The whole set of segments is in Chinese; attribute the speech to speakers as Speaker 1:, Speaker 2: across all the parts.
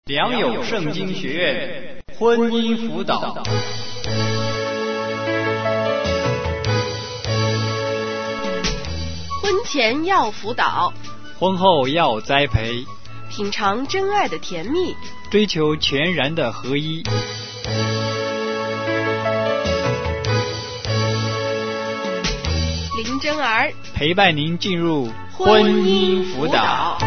Speaker 1: 良友圣经学院婚姻辅导。
Speaker 2: 婚前要辅导，
Speaker 1: 婚后要栽培，
Speaker 2: 品尝真爱的甜蜜，
Speaker 1: 追求全然的合一。
Speaker 2: 林真儿
Speaker 1: 陪伴您进入婚姻辅导。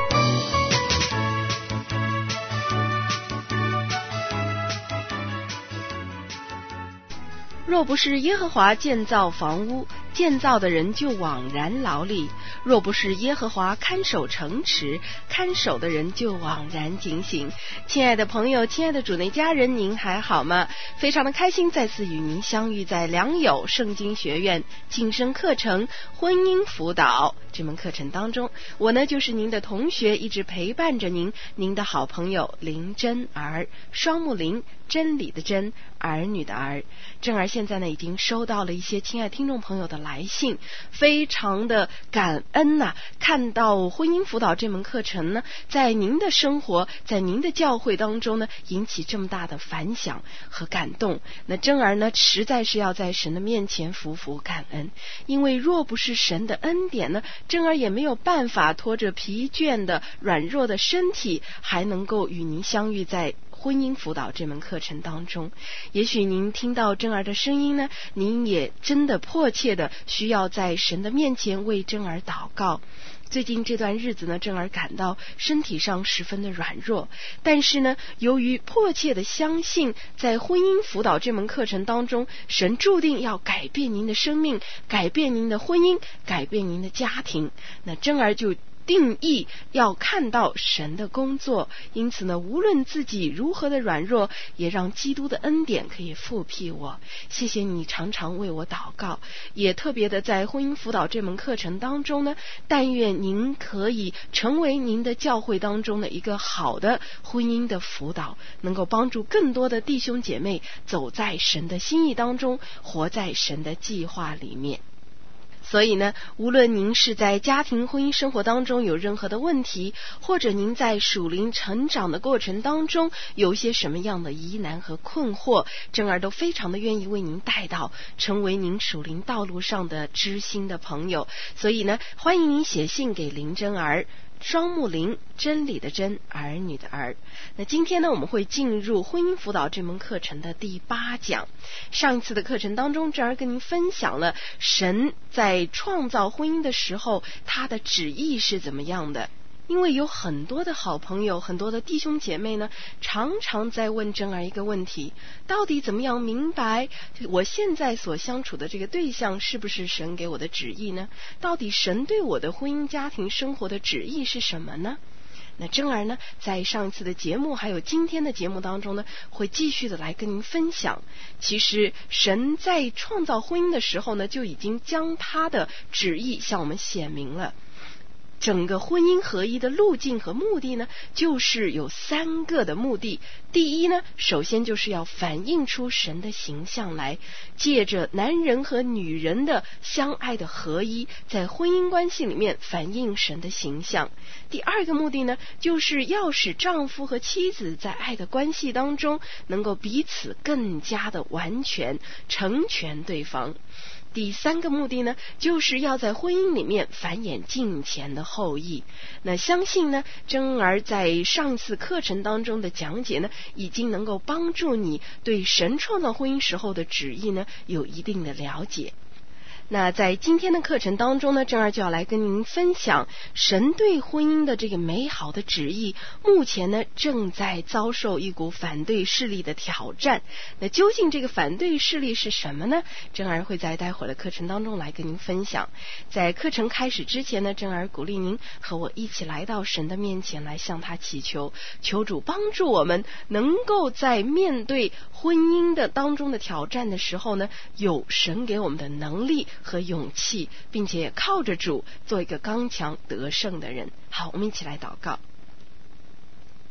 Speaker 2: 若不是耶和华建造房屋，建造的人就枉然劳力；若不是耶和华看守城池，看守的人就枉然警醒。亲爱的朋友，亲爱的主内家人，您还好吗？非常的开心再次与您相遇在良友圣经学院晋升课程婚姻辅导这门课程当中。我呢就是您的同学，一直陪伴着您，您的好朋友林真儿，双木林，真理的真，儿女的儿。真儿现在呢已经收到了一些亲爱听众朋友的来信，非常的感恩呐，看到婚姻辅导这门课程呢，在您的生活，在您的教会当中呢，引起这么大的反响和感动。那真儿呢，实在是要在神的面前服服感恩，因为若不是神的恩典呢，真儿也没有办法拖着疲倦的软弱的身体，还能够与您相遇在婚姻辅导这门课程当中。也许您听到真儿的声音呢，您也真的迫切的需要在神的面前为真儿祷告。最近这段日子呢，真儿感到身体上十分的软弱，但是呢，由于迫切的相信在婚姻辅导这门课程当中，神注定要改变您的生命，改变您的婚姻，改变您的家庭，那真儿就定义要看到神的工作，因此呢，无论自己如何的软弱，也让基督的恩典可以复辟我。谢谢你常常为我祷告，也特别的在婚姻辅导这门课程当中呢，但愿您可以成为您的教会当中的一个好的婚姻的辅导，能够帮助更多的弟兄姐妹走在神的心意当中，活在神的计划里面。所以呢，无论您是在家庭婚姻生活当中有任何的问题，或者您在属灵成长的过程当中有一些什么样的疑难和困惑，真儿都非常的愿意为您带到，成为您属灵道路上的知心的朋友。所以呢，欢迎您写信给林真儿，双木林，真理的真，儿女的儿。那今天呢，我们会进入婚姻辅导这门课程的第8讲。上一次的课程当中，真儿跟您分享了神在创造婚姻的时候，他的旨意是怎么样的。因为有很多的好朋友，很多的弟兄姐妹呢，常常在问真儿一个问题：到底怎么样明白我现在所相处的这个对象是不是神给我的旨意呢？到底神对我的婚姻家庭生活的旨意是什么呢？那真儿呢，在上一次的节目还有今天的节目当中呢，会继续的来跟您分享。其实神在创造婚姻的时候呢，就已经将他的旨意向我们显明了。整个婚姻合一的路径和目的呢，就是有3个的目的。第一呢，首先就是要反映出神的形象来，借着男人和女人的相爱的合一，在婚姻关系里面反映神的形象。第2个目的呢，就是要使丈夫和妻子在爱的关系当中能够彼此更加的完全，成全对方。第3个目的呢，就是要在婚姻里面繁衍敬虔的后裔。那相信呢，真儿在上次课程当中的讲解呢，已经能够帮助你对神创造婚姻时候的旨意呢，有一定的了解。那在今天的课程当中呢，真儿就要来跟您分享神对婚姻的这个美好的旨意，目前呢正在遭受一股反对势力的挑战。那究竟这个反对势力是什么呢？真儿会在待会儿的课程当中来跟您分享。在课程开始之前呢，真儿鼓励您和我一起来到神的面前来向他祈求，求主帮助我们能够在面对婚姻的当中的挑战的时候呢，有神给我们的能力和勇气，并且靠着主做一个刚强得胜的人。好，我们一起来祷告。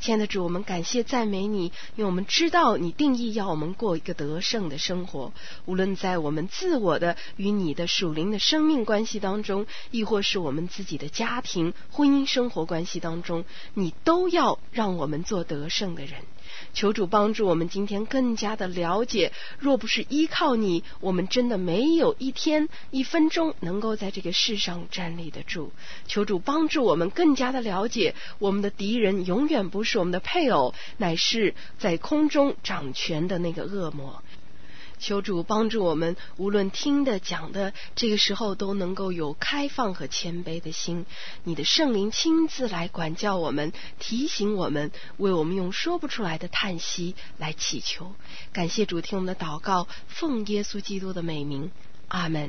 Speaker 2: 亲爱的主，我们感谢赞美你，因为我们知道你定义要我们过一个得胜的生活，无论在我们自我的与你的属灵的生命关系当中，亦或是我们自己的家庭婚姻生活关系当中，你都要让我们做得胜的人。求主帮助我们今天更加的了解，若不是依靠你，我们真的没有一天一分钟能够在这个世上站立得住。求主帮助我们更加的了解，我们的敌人永远不是我们的配偶，乃是在空中掌权的那个恶魔。求主帮助我们，无论听的讲的，这个时候都能够有开放和谦卑的心。你的圣灵亲自来管教我们，提醒我们，为我们用说不出来的叹息来祈求。感谢主听我们的祷告，奉耶稣基督的美名，阿们。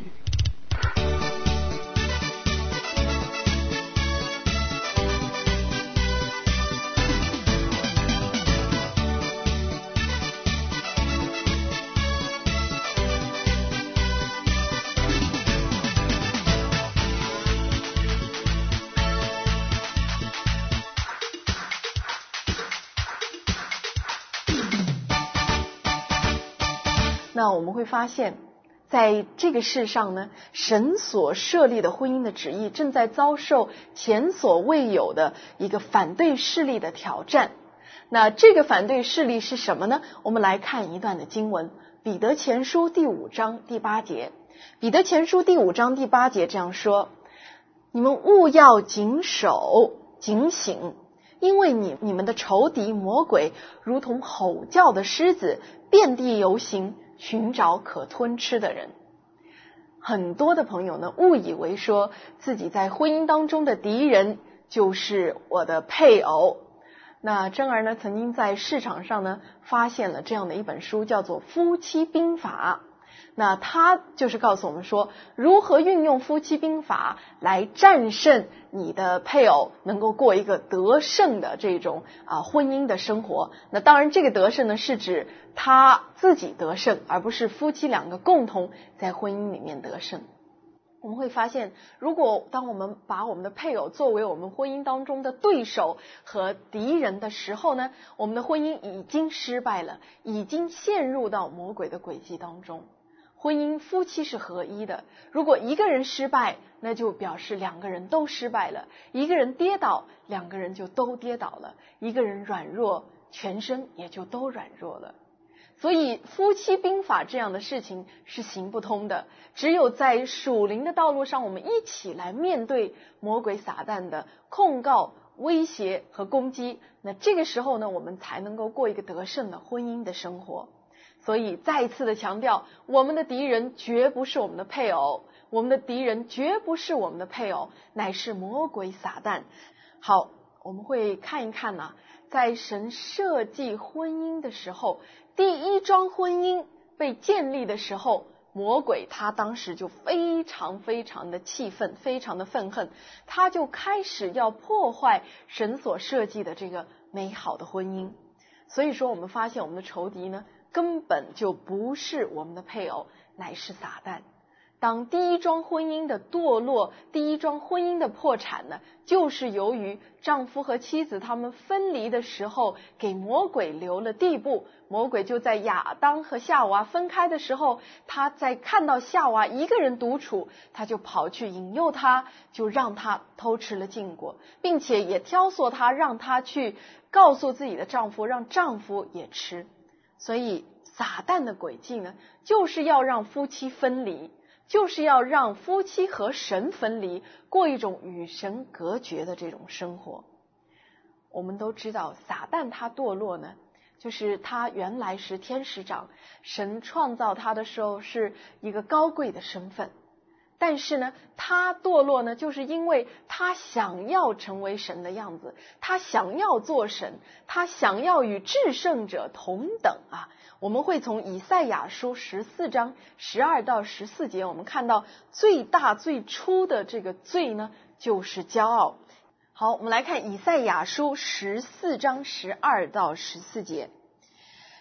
Speaker 3: 那我们会发现，在这个世上呢，神所设立的婚姻的旨意正在遭受前所未有的一个反对势力的挑战。那这个反对势力是什么呢？我们来看一段的经文，彼得前书第5章第8节。彼得前书第5章第8节这样说：你们务要谨守警醒，因为你们的仇敌魔鬼如同吼叫的狮子，遍地游行，寻找可吞吃的人。很多的朋友呢，误以为说自己在婚姻当中的敌人就是我的配偶。那珍儿呢，曾经在市场上呢发现了这样的一本书，叫做《夫妻兵法》。那他就是告诉我们说，如何运用夫妻兵法来战胜你的配偶，能够过一个得胜的这种婚姻的生活。那当然这个得胜呢，是指他自己得胜，而不是夫妻两个共同在婚姻里面得胜。我们会发现，如果当我们把我们的配偶作为我们婚姻当中的对手和敌人的时候呢，我们的婚姻已经失败了，已经陷入到魔鬼的诡计当中。婚姻夫妻是合一的，如果一个人失败，那就表示两个人都失败了；一个人跌倒，两个人就都跌倒了；一个人软弱，全身也就都软弱了。所以夫妻兵法这样的事情是行不通的，只有在属灵的道路上，我们一起来面对魔鬼撒旦的控告、威胁和攻击，那这个时候呢，我们才能够过一个得胜的婚姻的生活。所以再一次的强调，我们的敌人绝不是我们的配偶，我们的敌人绝不是我们的配偶，乃是魔鬼撒旦。好，我们会看一看呢，在神设计婚姻的时候，第一桩婚姻被建立的时候，魔鬼他当时就非常的气愤，非常的愤恨，他就开始要破坏神所设计的这个美好的婚姻。所以说我们发现我们的仇敌呢，根本就不是我们的配偶，乃是撒旦。当第一桩婚姻的堕落，第一桩婚姻的破产呢，就是由于丈夫和妻子他们分离的时候，给魔鬼留了地步。魔鬼就在亚当和夏娃分开的时候，他在看到夏娃一个人独处，他就跑去引诱她，就让她偷吃了禁果，并且也挑唆她，让她去告诉自己的丈夫，让丈夫也吃。所以撒旦的诡计呢，就是要让夫妻分离，就是要让夫妻和神分离，过一种与神隔绝的这种生活。我们都知道撒旦他堕落呢，就是他原来是天使长，神创造他的时候是一个高贵的身份，但是呢他堕落呢，就是因为他想要成为神的样子，他想要做神，他想要与至圣者同等啊。我们会从以赛亚书14章12到14节，我们看到最大最初的这个罪呢，就是骄傲。好，我们来看以赛亚书14章12到14节。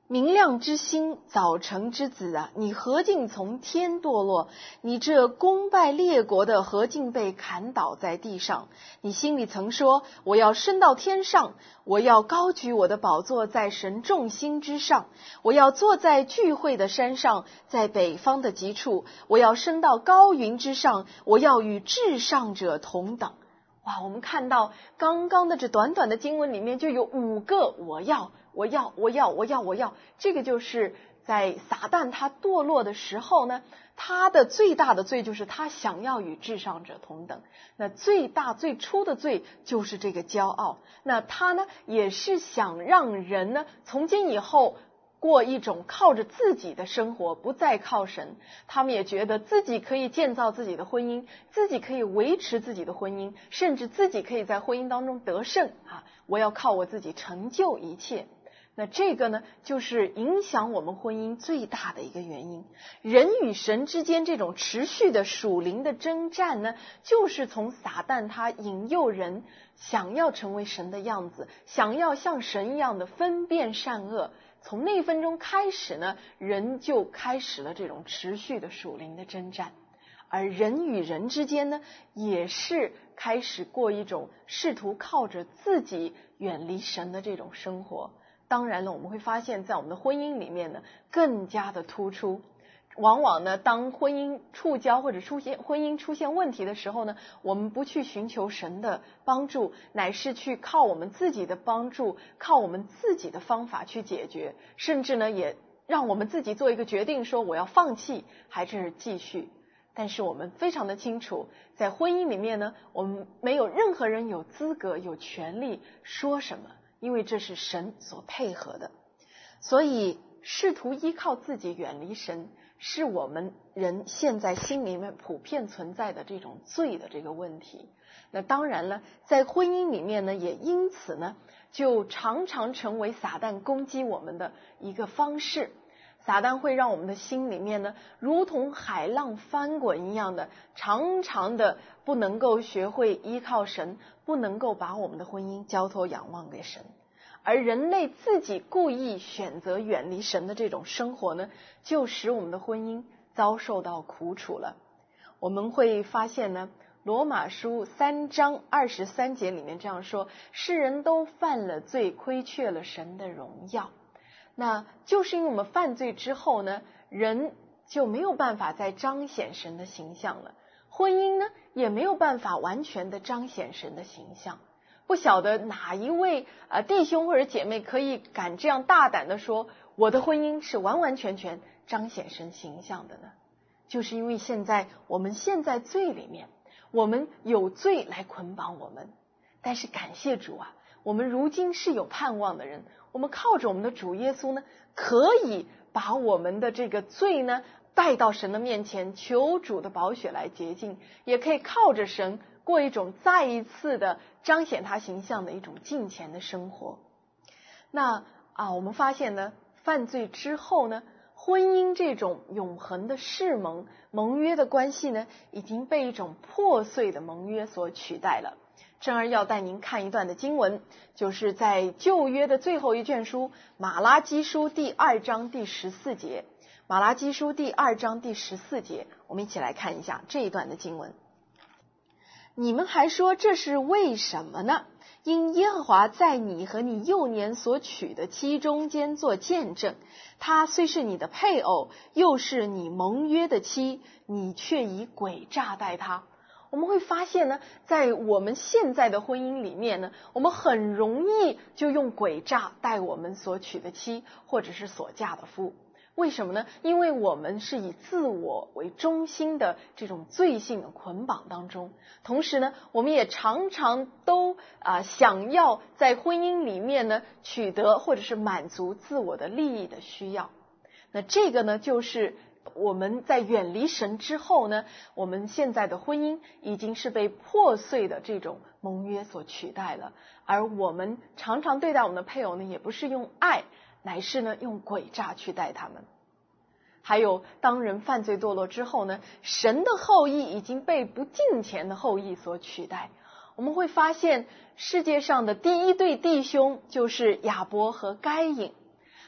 Speaker 3: 明亮之星，早晨之子啊，你何竟从天堕落？你这攻败列国的何竟被砍倒在地上？你心里曾说，我要升到天上，我要高举我的宝座在神众星之上，我要坐在聚会的山上，在北方的极处，我要升到高云之上，我要与至上者同等。哇，我们看到刚刚的这短短的经文里面就有5个我要，这个就是在撒旦他堕落的时候呢，他的最大的罪就是他想要与至上者同等。那最初的罪就是这个骄傲。那他呢也是想让人呢从今以后过一种靠着自己的生活，不再靠神。他们也觉得自己可以建造自己的婚姻，自己可以维持自己的婚姻，甚至自己可以在婚姻当中得胜啊！我要靠我自己成就一切。那这个呢，就是影响我们婚姻最大的一个原因。人与神之间这种持续的属灵的征战呢，就是从撒旦他引诱人想要成为神的样子，想要像神一样的分辨善恶。从那分钟开始呢，人就开始了这种持续的属灵的征战，而人与人之间呢，也是开始过一种试图靠着自己远离神的这种生活。当然了，我们会发现在我们的婚姻里面呢，更加的突出。往往呢，当婚姻触礁或者婚姻出现问题的时候呢，我们不去寻求神的帮助，乃是去靠我们自己的帮助，靠我们自己的方法去解决，甚至呢也让我们自己做一个决定，说我要放弃还是继续。但是我们非常的清楚，在婚姻里面呢，我们没有任何人有资格有权利说什么，因为这是神所配合的。所以试图依靠自己远离神，是我们人现在心里面普遍存在的这种罪的这个问题。那当然了，在婚姻里面呢，也因此呢，就常常成为撒旦攻击我们的一个方式。撒旦会让我们的心里面呢，如同海浪翻滚一样的，常常的不能够学会依靠神，不能够把我们的婚姻交托仰望给神。而人类自己故意选择远离神的这种生活呢，就使我们的婚姻遭受到苦楚了。我们会发现呢，罗马书3章23节里面这样说，世人都犯了罪，亏缺了神的荣耀。那就是因为我们犯罪之后呢，人就没有办法再彰显神的形象了，婚姻呢也没有办法完全的彰显神的形象。不晓得哪一位弟兄或者姐妹可以敢这样大胆的说，我的婚姻是完完全全彰显神形象的呢？就是因为我们现在罪里面，我们有罪来捆绑我们，但是感谢主啊，我们如今是有盼望的人，我们靠着我们的主耶稣呢，可以把我们的这个罪呢带到神的面前，求主的宝血来洁净，也可以靠着神过一种再一次的彰显他形象的一种敬虔的生活。那我们发现呢，犯罪之后呢，婚姻这种永恒的誓盟约的关系呢，已经被一种破碎的盟约所取代了。正儿要带您看一段的经文，就是在旧约的最后一卷书马拉基书第2章第14节。马拉基书第2章第14节，我们一起来看一下这一段的经文。你们还说这是为什么呢？因耶和华在你和你幼年所娶的妻中间做见证，她虽是你的配偶，又是你盟约的妻，你却以诡诈待她。我们会发现呢，在我们现在的婚姻里面呢，我们很容易就用诡诈待我们所娶的妻或者是所嫁的夫。为什么呢？因为我们是以自我为中心的这种罪性的捆绑当中，同时呢，我们也常常都想要在婚姻里面呢取得或者是满足自我的利益的需要。那这个呢，就是我们在远离神之后呢，我们现在的婚姻已经是被破碎的这种盟约所取代了，而我们常常对待我们的配偶呢，也不是用爱，乃是呢用诡诈去待他们。还有当人犯罪堕落之后呢，神的后裔已经被不敬虔的后裔所取代。我们会发现世界上的第一对弟兄就是亚伯和该隐，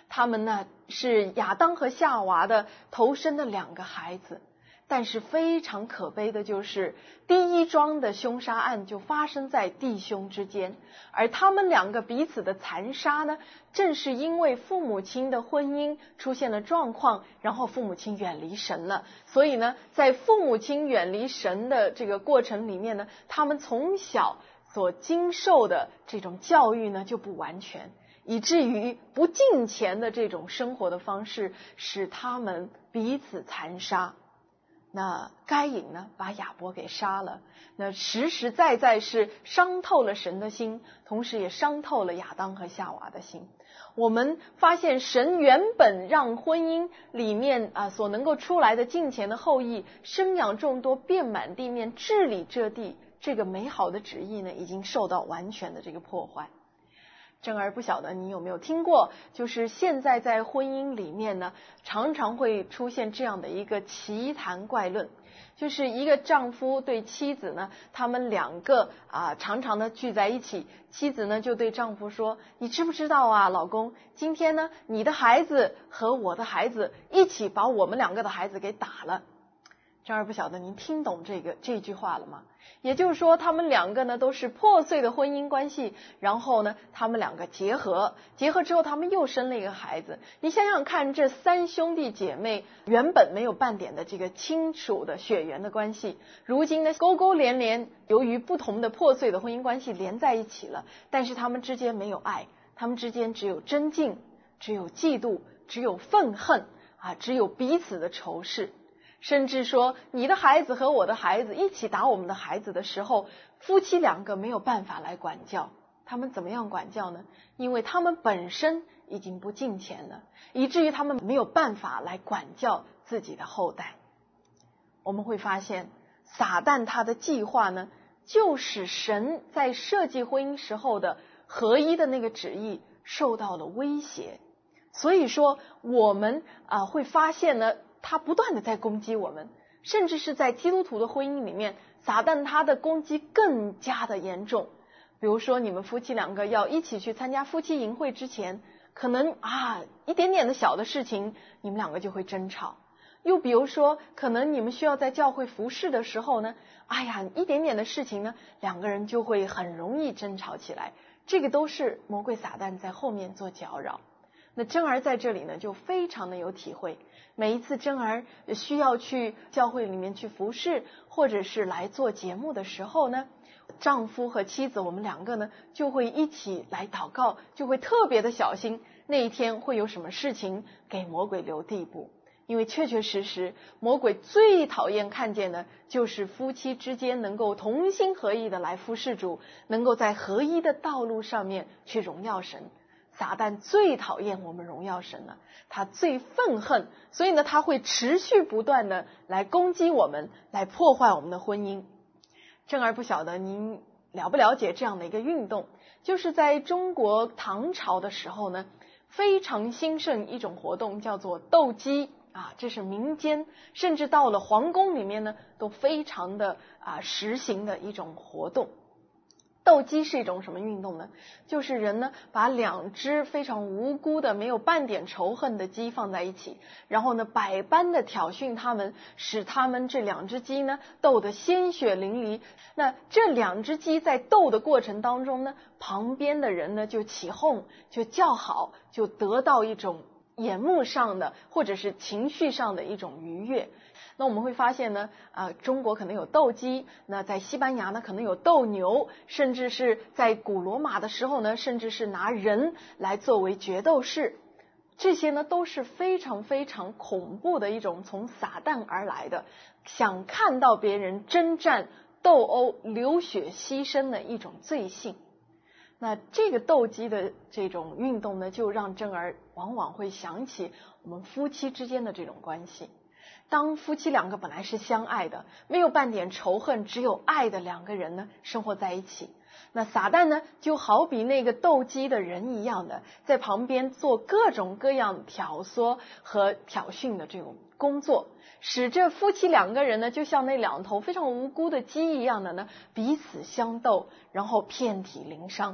Speaker 3: 他们呢是亚当和夏娃的头生的2个孩子。但是非常可悲的就是第一桩的凶杀案就发生在弟兄之间，而他们2个彼此的残杀呢，正是因为父母亲的婚姻出现了状况，然后父母亲远离神了。所以呢，在父母亲远离神的这个过程里面呢，他们从小所经受的这种教育呢就不完全，以至于不敬虔的这种生活的方式使他们彼此残杀。那该隐呢把亚伯给杀了，那实实在在是伤透了神的心，同时也伤透了亚当和夏娃的心。我们发现神原本让婚姻里面所能够出来的敬虔的后裔生养众多，遍满地面，治理这地，这个美好的旨意呢已经受到完全的这个破坏。珍儿不晓得你有没有听过，就是现在在婚姻里面呢，常常会出现这样的一个奇谈怪论，就是一个丈夫对妻子呢，他们2个常常的聚在一起，妻子呢就对丈夫说，你知不知道啊，老公，今天呢你的孩子和我的孩子一起把我们2个的孩子给打了。珍儿不晓得您听懂这句话了吗？也就是说他们2个呢都是破碎的婚姻关系，然后呢他们2个结合之后他们又生了一个孩子。你想想看，这3兄弟姐妹原本没有半点的这个亲属的血缘的关系，如今呢勾勾连连，由于不同的破碎的婚姻关系连在一起了，但是他们之间没有爱，他们之间只有争竞，只有嫉妒，只有愤恨只有彼此的仇视。甚至说你的孩子和我的孩子一起打我们的孩子的时候，夫妻2个没有办法来管教。他们怎么样管教呢？因为他们本身已经不敬虔了，以至于他们没有办法来管教自己的后代。我们会发现撒旦他的计划呢，就使神在设计婚姻时候的合一的那个旨意受到了威胁。所以说我们会发现呢，他不断的在攻击我们，甚至是在基督徒的婚姻里面，撒旦他的攻击更加的严重。比如说你们夫妻2个要一起去参加夫妻营会之前，可能一点点的小的事情你们2个就会争吵。又比如说可能你们需要在教会服侍的时候呢，一点点的事情呢，2个人就会很容易争吵起来。这个都是魔鬼撒旦在后面做搅扰。那珍儿在这里呢就非常的有体会，每一次珍儿需要去教会里面去服侍，或者是来做节目的时候呢，丈夫和妻子我们2个呢就会一起来祷告，就会特别的小心那一天会有什么事情给魔鬼留地步。因为确确实实魔鬼最讨厌看见的就是夫妻之间能够同心合意的来服侍主，能够在合一的道路上面去荣耀神。撒旦最讨厌我们荣耀神了，他最愤恨，所以呢他会持续不断的来攻击我们，来破坏我们的婚姻。珍儿不晓得您了不了解这样的一个运动，就是在中国唐朝的时候呢，非常兴盛一种活动叫做斗鸡这是民间，甚至到了皇宫里面呢都非常的实行的一种活动。斗鸡是一种什么运动呢？就是人呢把2只非常无辜的没有半点仇恨的鸡放在一起，然后呢百般的挑衅他们，使他们这2只鸡呢斗得鲜血淋漓。那这2只鸡在斗的过程当中呢，旁边的人呢就起哄，就叫好，就得到一种眼目上的或者是情绪上的一种愉悦。那我们会发现呢中国可能有斗鸡，那在西班牙呢可能有斗牛，甚至是在古罗马的时候呢，甚至是拿人来作为决斗士。这些呢都是非常非常恐怖的一种从撒旦而来的，想看到别人征战斗殴流血牺牲的一种罪性。那这个斗鸡的这种运动呢，就让珍儿往往会想起我们夫妻之间的这种关系。当夫妻2个本来是相爱的，没有半点仇恨，只有爱的2个人呢生活在一起，那撒旦呢就好比那个斗鸡的人一样的，在旁边做各种各样挑唆和挑衅的这种工作，使这夫妻2个人呢就像那2头非常无辜的鸡一样的呢彼此相斗，然后遍体鳞伤。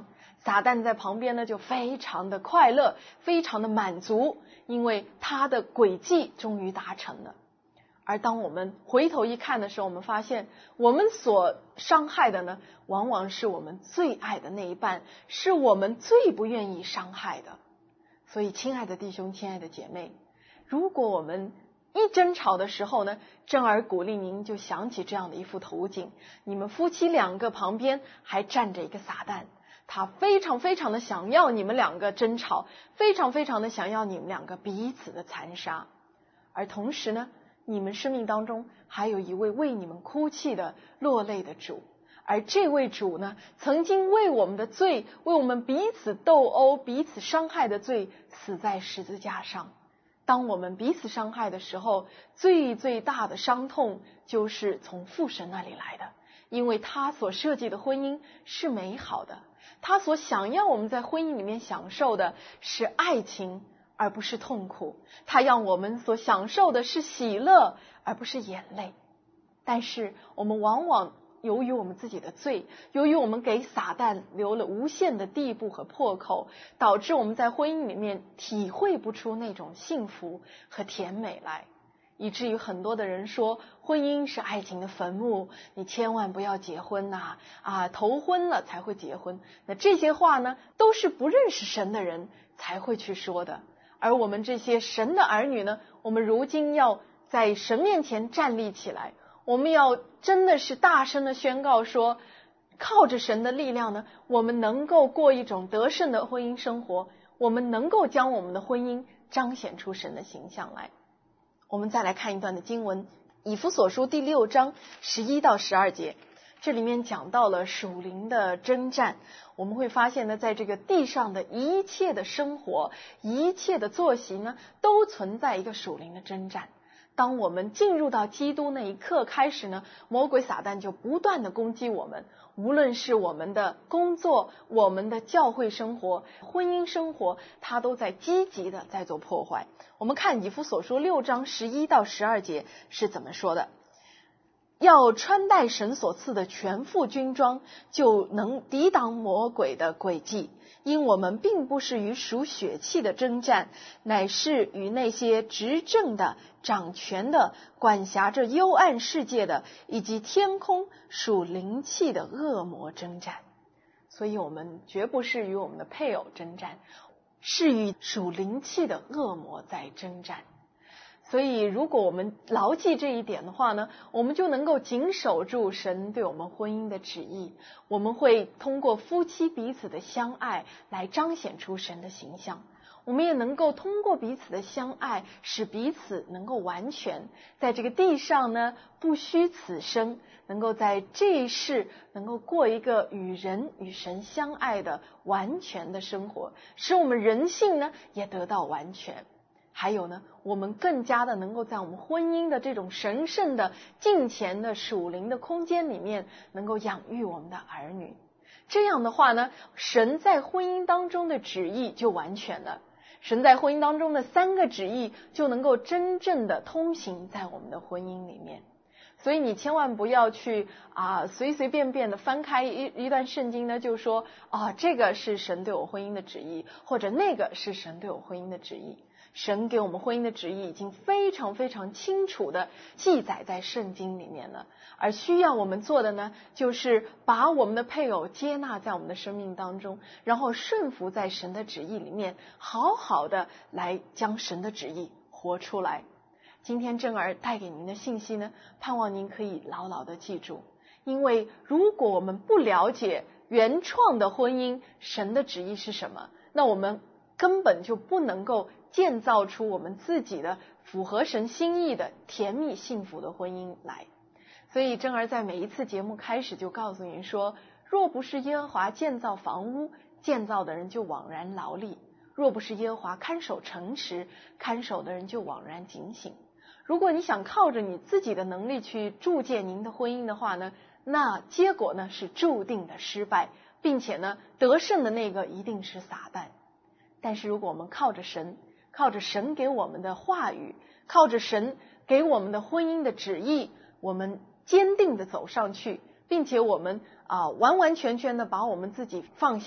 Speaker 3: 撒旦在旁边呢就非常的快乐，非常的满足，因为他的诡计终于达成了。而当我们回头一看的时候，我们发现我们所伤害的呢，往往是我们最爱的那一半，是我们最不愿意伤害的。所以亲爱的弟兄，亲爱的姐妹，如果我们一争吵的时候呢，正儿鼓励您就想起这样的一幅图景，你们夫妻两个旁边还站着一个撒旦，他非常非常的想要你们两个争吵，非常非常的想要你们两个彼此的残杀。而同时呢，你们生命当中还有一位为你们哭泣的落泪的主，而这位主呢，曾经为我们的罪，为我们彼此斗殴彼此伤害的罪死在十字架上。当我们彼此伤害的时候，最大的伤痛就是从父神那里来的，因为他所设计的婚姻是美好的，他所想要我们在婚姻里面享受的是爱情而不是痛苦，他让我们所享受的是喜乐而不是眼泪。但是我们往往由于我们自己的罪，由于我们给撒旦留了无限的地步和破口，导致我们在婚姻里面体会不出那种幸福和甜美来，以至于很多的人说婚姻是爱情的坟墓，你千万不要结婚呐，头婚了才会结婚。那这些话呢，都是不认识神的人才会去说的。而我们这些神的儿女呢，我们如今要在神面前站立起来，我们要真的是大声的宣告说，靠着神的力量呢，我们能够过一种得胜的婚姻生活，我们能够将我们的婚姻彰显出神的形象来。我们再来看一段的经文，以弗所书第6章11到12节，这里面讲到了属灵的征战。我们会发现呢，在这个地上的一切的生活，一切的作息呢，都存在一个属灵的征战。当我们进入到基督那一刻开始呢，魔鬼撒旦就不断的攻击我们，无论是我们的工作，我们的教会生活，婚姻生活，他都在积极的在做破坏。我们看以弗所书6章11到12节是怎么说的，要穿戴神所赐的全副军装，就能抵挡魔鬼的诡计。因我们并不是与属血气的征战，乃是与那些执政的、掌权的、管辖着幽暗世界的，以及天空属灵气的恶魔征战。所以我们绝不是与我们的配偶征战，是与属灵气的恶魔在征战。所以如果我们牢记这一点的话呢，我们就能够谨守住神对我们婚姻的旨意，我们会通过夫妻彼此的相爱来彰显出神的形象，我们也能够通过彼此的相爱使彼此能够完全，在这个地上呢不虚此生，能够在这一世能够过一个与人与神相爱的完全的生活，使我们人性呢也得到完全。还有呢，我们更加的能够在我们婚姻的这种神圣的敬虔的属灵的空间里面，能够养育我们的儿女。这样的话呢，神在婚姻当中的旨意就完全了，神在婚姻当中的3个旨意就能够真正的通行在我们的婚姻里面。所以你千万不要去随随便便的翻开一段圣经呢，就说这个是神对我婚姻的旨意，或者那个是神对我婚姻的旨意。神给我们婚姻的旨意已经非常非常清楚的记载在圣经里面了，而需要我们做的呢，就是把我们的配偶接纳在我们的生命当中，然后顺服在神的旨意里面，好好的来将神的旨意活出来。今天正儿带给您的信息呢，盼望您可以牢牢的记住，因为如果我们不了解原创的婚姻神的旨意是什么，那我们根本就不能够建造出我们自己的符合神心意的甜蜜幸福的婚姻来。所以正儿在每一次节目开始就告诉您说，若不是耶和华建造房屋，建造的人就枉然劳力；若不是耶和华看守城池，看守的人就枉然警醒。如果你想靠着你自己的能力去铸建您的婚姻的话呢，那结果呢是注定的失败，并且呢得胜的那个一定是撒旦。但是如果我们靠着神，靠着神给我们的话语，靠着神给我们的婚姻的旨意，我们坚定的走上去，并且我们完完全全的把我们自己放下，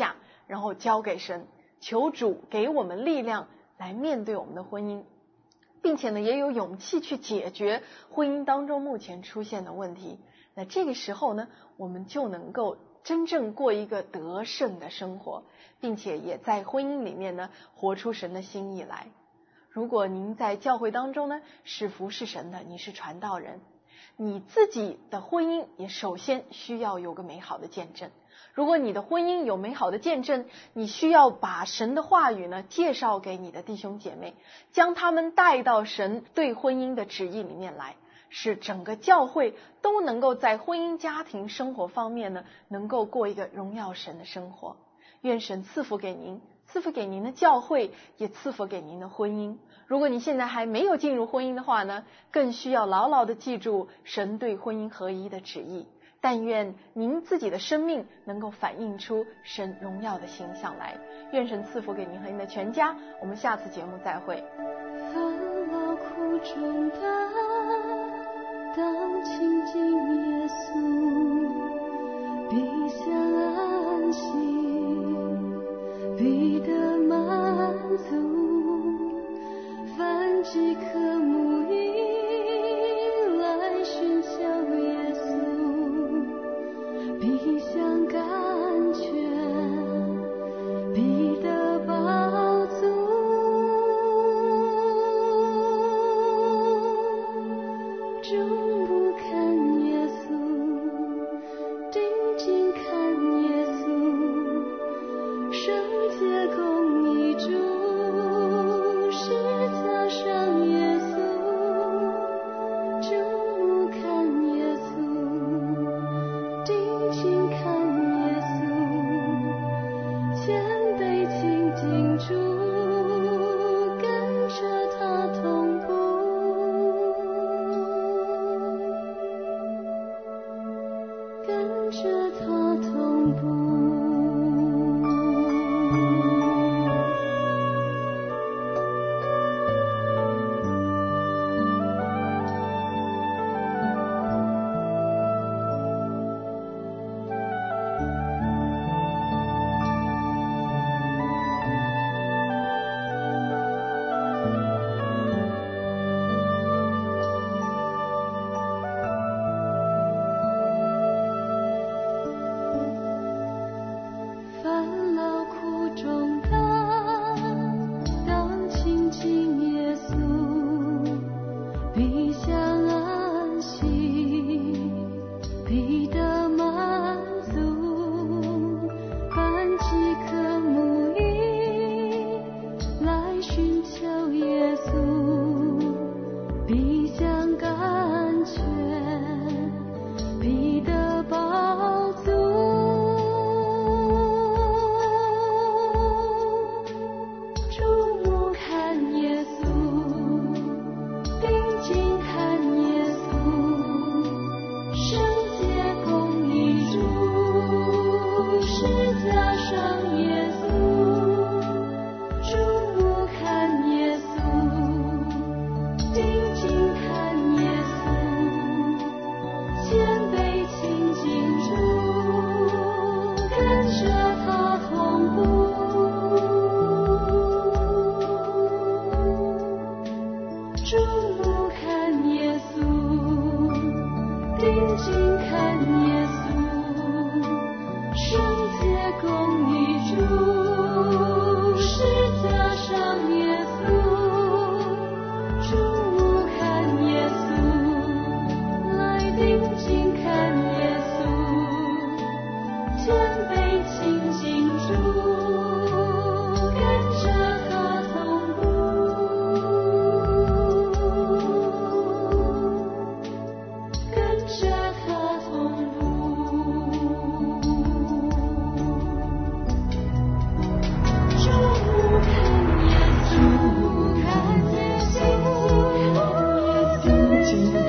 Speaker 3: 然后交给神，求主给我们力量来面对我们的婚姻，并且呢也有勇气去解决婚姻当中目前出现的问题。那这个时候呢，我们就能够真正过一个得胜的生活，并且也在婚姻里面呢活出神的心意来。如果您在教会当中呢是服侍神的，你是传道人，你自己的婚姻也首先需要有个美好的见证。如果你的婚姻有美好的见证，你需要把神的话语呢介绍给你的弟兄姐妹，将他们带到神对婚姻的旨意里面来，使整个教会都能够在婚姻家庭生活方面呢能够过一个荣耀神的生活。愿神赐福给您，赐福给您的教会，也赐福给您的婚姻。如果你现在还没有进入婚姻的话呢，更需要牢牢地记住神对婚姻合一的旨意。但愿您自己的生命能够反映出神荣耀的形象来。愿神赐福给您和您的全家。我们下次节目再会。
Speaker 4: 烦恼苦中担，当亲近耶稣，必享安息，必得满足。凡饥渴慕义，来寻求耶稣，必享甘泉，必得饱足。终不看耶稣，定睛看耶稣，圣洁公义主，十架上耶稣。终不看耶稣，定睛看耶稣，谦卑亲近主，跟着他同步，跟着他同步。烦恼苦中担，当亲近耶稣，必享安息，必得满足。凡饥渴慕义，来寻求耶稣，必享甘泉，必得饱足。注目看耶稣，定睛看耶稣，圣洁公义主，十架上耶稣。注目看耶稣，定睛看耶稣，谦卑亲近主，跟着他同步。注目看耶稣，定睛看耶稣，圣洁公义主，十架上耶稣。注目看耶稣，来定睛看耶稣，谦卑亲近主，跟着他同步，跟着他同步。注目看耶稣，看耶稣，定睛